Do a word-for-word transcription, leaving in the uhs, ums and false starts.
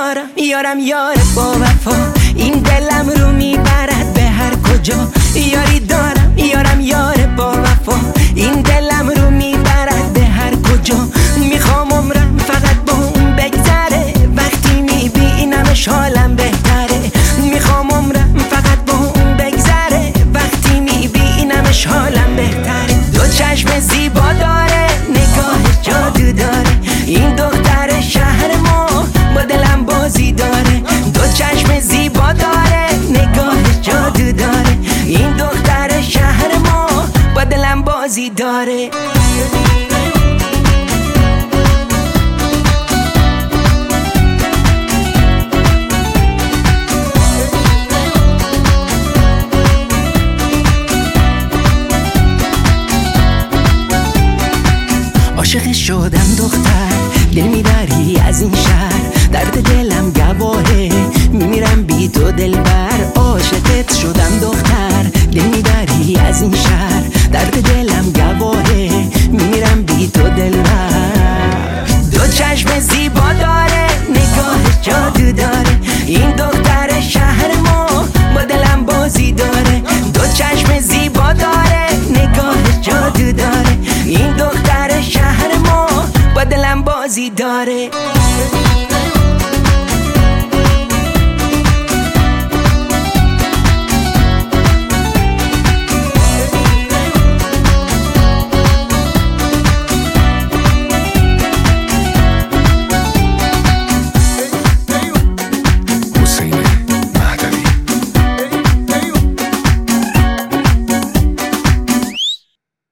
دارم یارم یار با وفا، این دلم رو میبرد به هر کجا. یاری دارم یارم یار با وفا، این دلم رو میبرد به هر کجا. میخوام عمرم فقط با اون بگذره، وقتی میبینمش حالم بهتره. میخوام عمرم فقط با اون بگذره، وقتی میبینمش حالم بهتره. دو چشم زیبا داره، نگاه جادو داره، این دختر شهر ما با دلم بازی داره. دو چشم زیبا داره، نگاه جادو داره، این دختر شهر ما با دلم بازی داره. عاشق شدم دختر، دل میبری از این شهر، درد دلم گواهه، میمیرم بی تو دلبر. عاشقت شدم دختر، دل میبری از این شهر، درد دلم گواهه، میمیرم بی تو دلبر. دو چشم زیبا داره،